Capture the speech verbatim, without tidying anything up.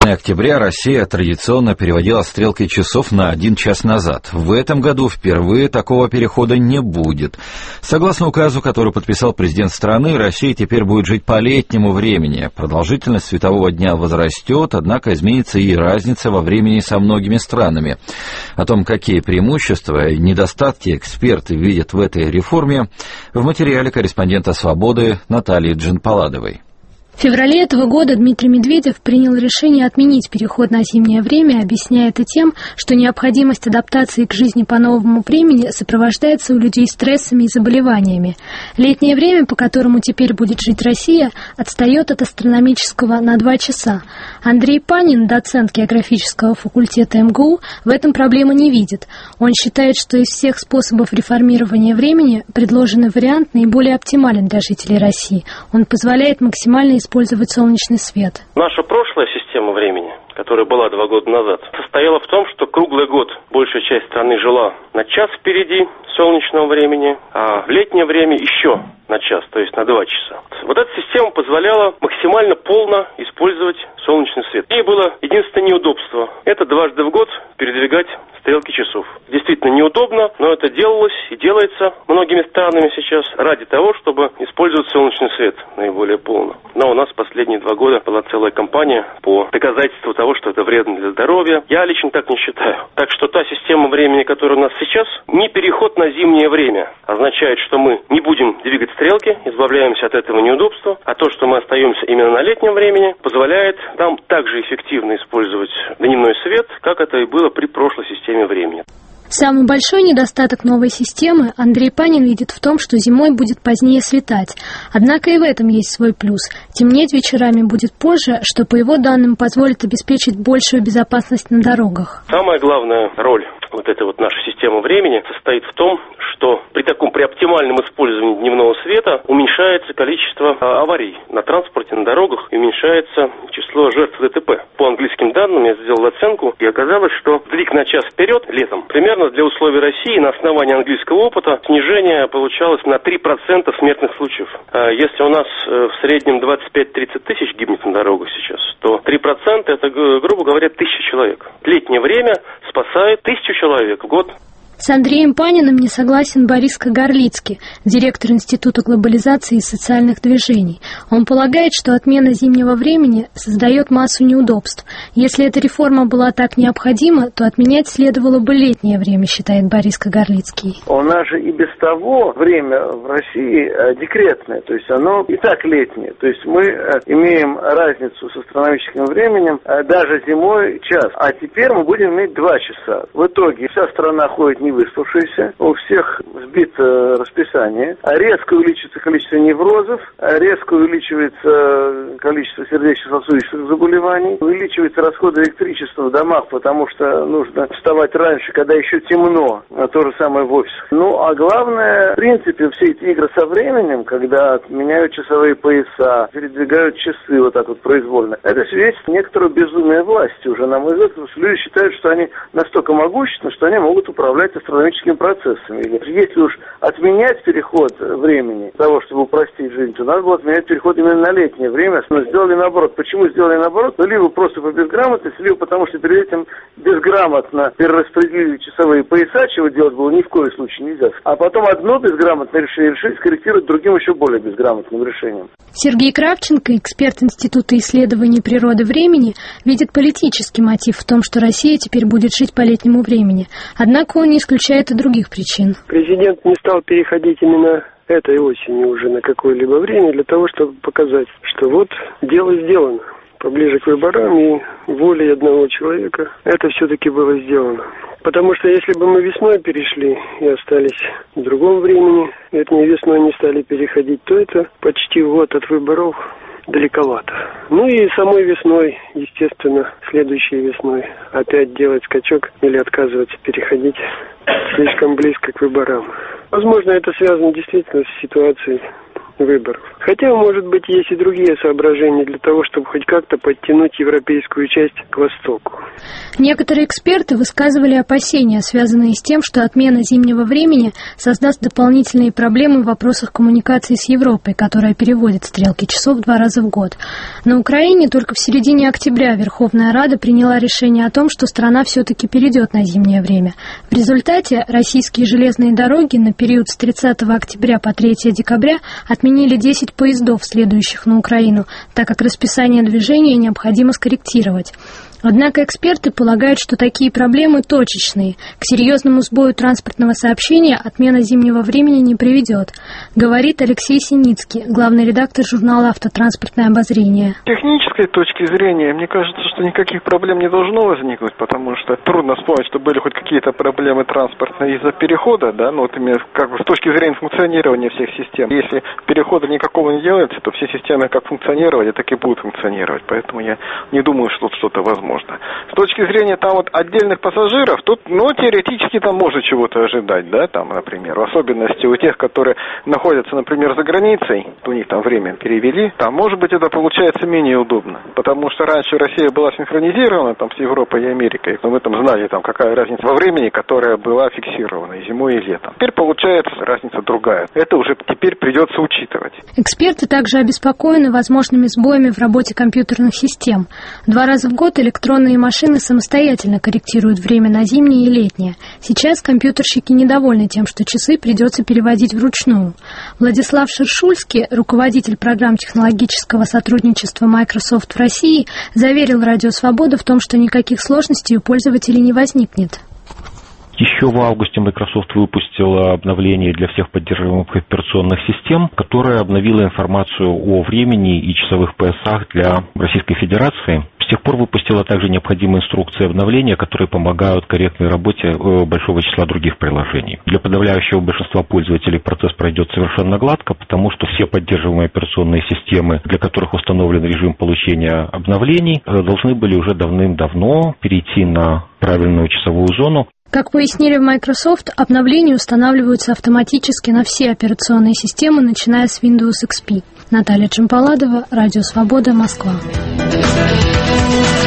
октября Россия традиционно переводила стрелки часов на один час назад. В этом году впервые такого перехода не будет. Согласно указу, который подписал президент страны, Россия теперь будет жить по летнему времени. Продолжительность светового дня возрастет, однако изменится и разница во времени со многими странами. О том, какие преимущества и недостатки эксперты видят в этой реформе, в материале корреспондента «Свободы» Натальи Джанпаладовой. В феврале этого года Дмитрий Медведев принял решение отменить переход на зимнее время, объясняя это тем, что необходимость адаптации к жизни по новому времени сопровождается у людей стрессами и заболеваниями. Летнее время, по которому теперь будет жить Россия, отстает от астрономического на два часа. Андрей Панин, доцент географического факультета эм гэ у, в этом проблемы не видит. Он считает, что из всех способов реформирования времени предложенный вариант наиболее оптимален для жителей России. Он позволяет максимально использовать солнечный свет. Наша прошлая система времени, которая была два года назад, состояла в том, что круглый год большая часть страны жила на час впереди солнечного времени, а в летнее время еще на час, то есть на два часа. Вот эта система позволяла максимально полно использовать солнечный свет. И было единственное неудобство – это дважды в год передвигать стрелки часов. Действительно неудобно, но это делалось и делается многими странами сейчас ради того, чтобы использовать солнечный свет наиболее полно. Но у нас последние два года была целая кампания по доказательству того, что это вредно для здоровья. Я лично так не считаю. Так что та система времени, которая у нас сейчас, не переход на зимнее время, означает, что мы не будем двигать стрелки, избавляемся от этого неудобства, а то, что мы остаемся именно на летнем времени, позволяет нам также эффективно использовать дневной свет, как это и было при прошлой системе времени. Самый большой недостаток новой системы Андрей Панин видит в том, что зимой будет позднее светать. Однако и в этом есть свой плюс. Темнеть вечерами будет позже, что, по его данным, позволит обеспечить большую безопасность на дорогах. Самая главная роль вот этой вот нашей системы времени состоит в том, что при таком, при оптимальном использовании дневного света уменьшается количество а, аварий на транспорте, на дорогах, и уменьшается число жертв дэ тэ пэ. По английским данным я сделал оценку, и оказалось, что сдвиг на час вперед летом примерно для условий России на основании английского опыта снижение получалось на три процента смертных случаев. А если у нас в среднем двадцать пять-тридцать тысяч гибнет на дорогах сейчас, то три процента это, грубо говоря, тысяча человек. Летнее время спасает тысячу человек в год. С Андреем Паниным не согласен Борис Кагарлицкий, директор Института глобализации и социальных движений. Он полагает, что отмена зимнего времени создает массу неудобств. Если эта реформа была так необходима, то отменять следовало бы летнее время, считает Борис Кагарлицкий. У нас же и без того время в России декретное, то есть оно и так летнее. То есть мы имеем разницу с астрономическим временем даже зимой час, а теперь мы будем иметь два часа. В итоге вся страна ходит не выспавшиеся, у всех сбито расписание, резко увеличивается количество неврозов, резко увеличивается количество сердечно-сосудистых заболеваний, увеличиваются расходы электричества в домах, потому что нужно вставать раньше, когда еще темно, а то же самое в офисах. Ну, а главное, в принципе, все эти игры со временем, когда меняют часовые пояса, передвигают часы вот так вот произвольно, это свидетельство некоторого безумия власти уже, на мой взгляд, потому что люди считают, что они настолько могущественны, что они могут управлять астрономическими процессами. Если уж отменять переход времени для того, чтобы упростить жизнь, то надо было отменять переход именно на летнее время. Но сделали наоборот. Почему сделали наоборот? Ну, либо просто по безграмотности, либо потому, что перед этим безграмотно перераспределили часовые пояса, чего делать было ни в коем случае нельзя. А потом одно безграмотное решение решили скорректировать другим еще более безграмотным решением. Сергей Кравченко, эксперт Института исследований природы времени, видит политический мотив в том, что Россия теперь будет жить по летнему времени. Однако он не исключает и других причин. Президент не стал переходить именно этой осенью уже на какое-либо время для того, чтобы показать, что вот дело сделано. Поближе к выборам и волей одного человека это все-таки было сделано. Потому что если бы мы весной перешли и остались в другом времени, летней весной не стали переходить, то это почти год от выборов далековато. Ну и самой весной, естественно, следующей весной опять делать скачок или отказываться переходить слишком близко к выборам. Возможно, это связано действительно с ситуацией выборов. Хотя, может быть, есть и другие соображения для того, чтобы хоть как-то подтянуть европейскую часть к востоку. Некоторые эксперты высказывали опасения, связанные с тем, что отмена зимнего времени создаст дополнительные проблемы в вопросах коммуникации с Европой, которая переводит стрелки часов два раза в год. На Украине только в середине октября Верховная Рада приняла решение о том, что страна все-таки перейдет на зимнее время. В результате российские железные дороги на период с тридцатого октября по третьего декабря отменили десять поездов, следующих на Украину, так как расписание движения необходимо скорректировать. Однако эксперты полагают, что такие проблемы точечные. К серьезному сбою транспортного сообщения отмена зимнего времени не приведет, говорит Алексей Синицкий, главный редактор журнала «Автотранспортное обозрение». С технической точки зрения, мне кажется, что никаких проблем не должно возникнуть, потому что трудно вспомнить, что были хоть какие-то проблемы транспортные из-за перехода, да, ну вот именно как бы с точки зрения функционирования всех систем. Если перехода никакого не делается, то все системы как функционировали, так и будут функционировать, поэтому я не думаю, что тут что-то возможно. С точки зрения там вот отдельных пассажиров, тут, ну, теоретически там можно чего-то ожидать, да, там, например, в особенности у тех, которые находятся, например, за границей, у них там время перевели, там, может быть, это получается менее удобно, потому что раньше Россия была синхронизирована там с Европой и Америкой, но мы там знали, там, какая разница во времени, которая была фиксирована и зимой, и летом. Теперь получается разница другая. Это уже теперь придется учитывать. Эксперты также обеспокоены возможными сбоями в работе компьютерных систем. Два раза в год электронные машины самостоятельно корректируют время на зимнее и летнее. Сейчас компьютерщики недовольны тем, что часы придется переводить вручную. Владислав Шершульский, руководитель программ технологического сотрудничества Microsoft в России, заверил Радио Свобода в том, что никаких сложностей у пользователей не возникнет. Еще в августе Microsoft выпустила обновление для всех поддерживаемых операционных систем, которое обновило информацию о времени и часовых поясах для Российской Федерации. С тех пор выпустила также необходимые инструкции обновления, которые помогают корректной работе большого числа других приложений. Для подавляющего большинства пользователей процесс пройдет совершенно гладко, потому что все поддерживаемые операционные системы, для которых установлен режим получения обновлений, должны были уже давным-давно перейти на правильную часовую зону. Как пояснили в Microsoft, обновления устанавливаются автоматически на все операционные системы, начиная с Windows икс пи. Наталья Джампаладова, Радио Свобода, Москва.